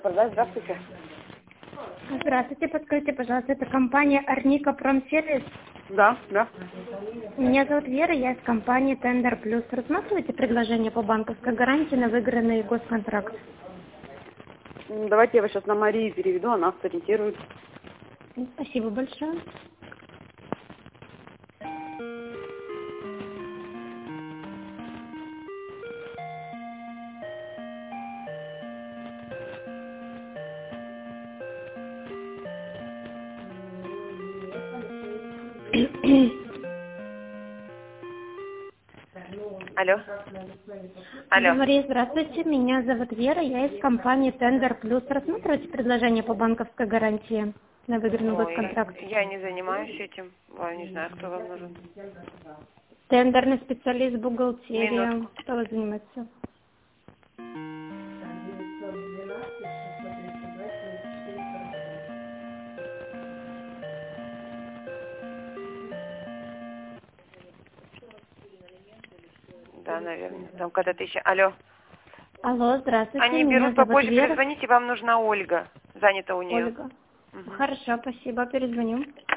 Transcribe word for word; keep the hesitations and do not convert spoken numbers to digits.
Здравствуйте. Здравствуйте, подскажите, пожалуйста, это компания Арника Промсервис. Да, да. Меня зовут Вера, я из компании Тендер Плюс. Рассматриваете предложение по банковской гарантии на выигранный госконтракт? М, Давайте я вас сейчас на Марию переведу, она сориентирует. Спасибо большое. Алло. Алло. Мария, здравствуйте, меня зовут Вера, я из компании Тендер Плюс. Рассматриваете предложение по банковской гарантии на выигранный Ой, госконтракт? я не занимаюсь этим. Я не знаю, кто вам нужен. Тендерный специалист, бухгалтерия. Минутку. Кто вы занимаетесь? Да, наверное. Там когда-то еще. Алло. Алло, здравствуйте, Они меня берут зовут попозже, Вера. перезвоните, вам нужна Ольга. Занята у нее. Ольга. Угу. Хорошо, спасибо, перезвоню.